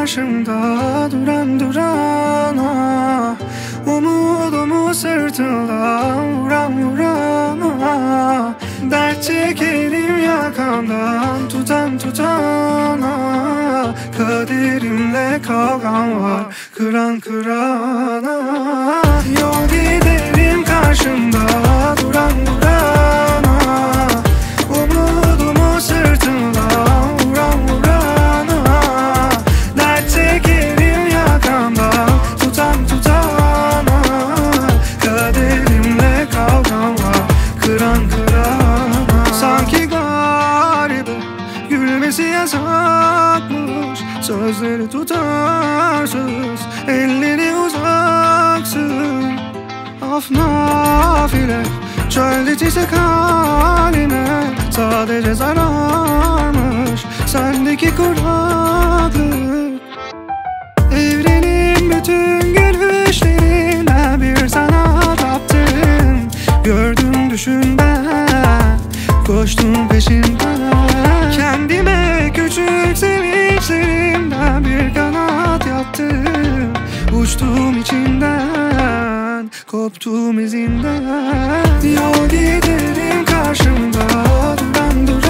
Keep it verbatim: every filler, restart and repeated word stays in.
karşımda duran durana, umudumu sırtından vuran vurana, dert çekerim yakamdan tutan tutana, kaderimle kavgam var kıran kırana. Yol giderim karşımda duran durana, umudumu sırtından vuran vurana, dert çekerim yakamdan tutan tutana, kaderimle kavgam var kıran kırana. Sanki garibe gülmesi yasakmış, sözleri tutarsız, elleri uzaksın. Af nafile çölde çiçek halime, sadece zararmış sendeki kuraklık. Evrenin bütün gülüşlerine bir sana taptım. Gördüm düşün ben, koştum peşinden. Kendime küçük sevinçlerimden bir kanat yaptım. Uçtum içinden, koptum izinden. Yol giderim karşımda duran duran,